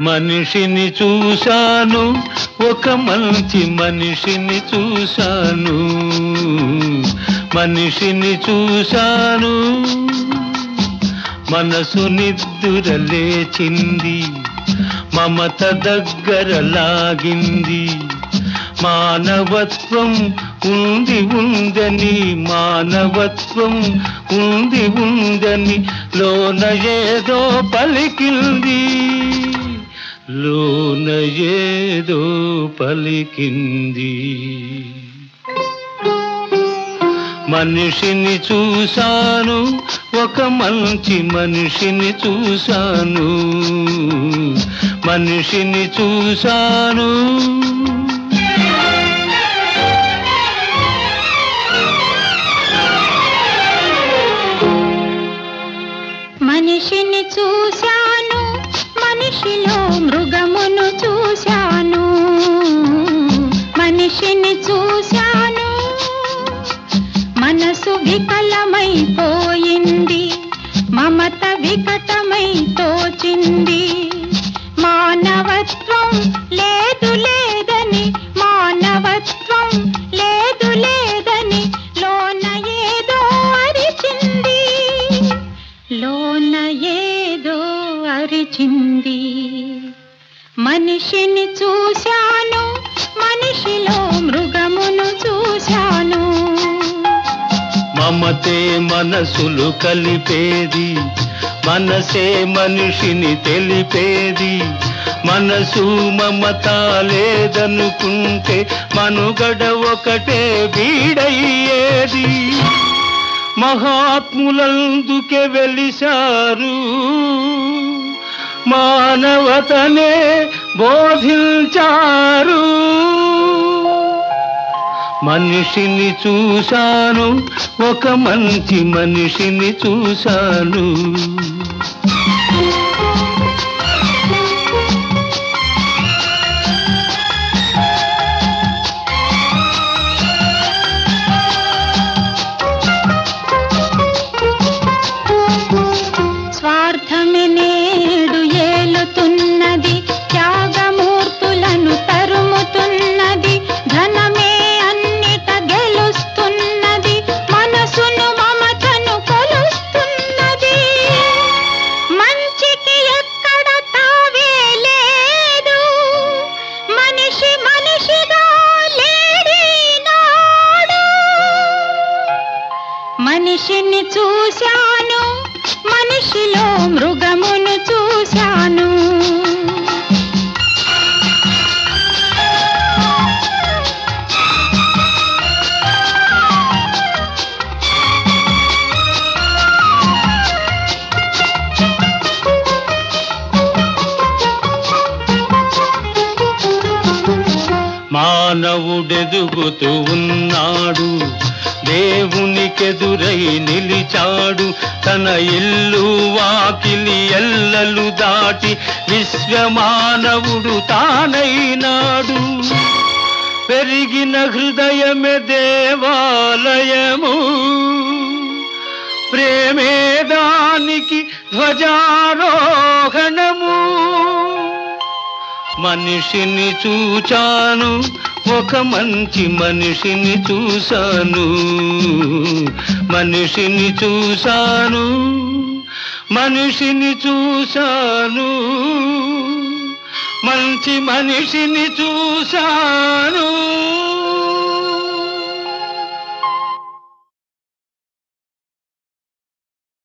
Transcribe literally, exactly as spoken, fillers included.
మనిషిని చూశాను, ఒక మంచి మనిషిని చూశాను. మనిషిని చూశాను, మనసు నిద్దుర లేచింది, మమత దగ్గర లాగింది. మానవత్వం ఉంది ఉందని, మానవత్వం ఉంది ఉందని లోన ఏదో పలికింది, లోన ఏదో పలికింది. మనిషిని చూశాను, ఒక మంచి మనిషిని చూశాను. మనిషిని చూశాను. మనిషిని చూశాను, మనిషిలో మృగమును చూశాను. మనిషిని చూశాను, మనసు వికలమైపోయింది, మమత వికటమై తోచింది. మానవత్వం లేదు లేదని, మానవత్వం లేదు లేదని లోన ఏదో అరిచింది, లోన ఏదో అరిచింది. మనిషిని చూశాను, మనిషిలో మృగమును చూశాను. మమతే మనసులు కలిపేది, మనసే మనిషిని తెలిపేది. మనసు మమత లేదనుకుంటే మనుగడ ఒకటే బీడయ్యేది. మహాత్ములందుకే వెలిశారు, మానవతనే బోధించారు. మనిషిని చూశాను, ఒక మంచి మనిషిని చూశాను. స్వార్థమే నేడు ఏలుతున్నది, త్యాగమూర్తులను తరుముతున్నది. ధనమే అన్నిట గెలుస్తున్నది, మనసును మమతను కొలుస్తున్నది. మంచికి ఎక్కడ తావే లేదు, మనిషి మనిషిగా లేడినాడు. మనిషిని చూశాను, మనిషిలో మృగమును చూశాను. మానవుడెదుగుతూ ఉన్నాడు, దేవునికెదురై నిలిచాడు. తన ఇల్లు వాకిలి ఎల్లలు దాటి విశ్వమానవుడు తానైనాడు. పెరిగిన హృదయమే దేవాలయము, ప్రేమే దానికి ధ్వజారోహణము. మనిషిని చూచాను, ఒక మంచి మనిషిని చూశాను. మనిషిని చూశాను, మనిషిని చూశాను, మంచి మనిషిని చూశాను.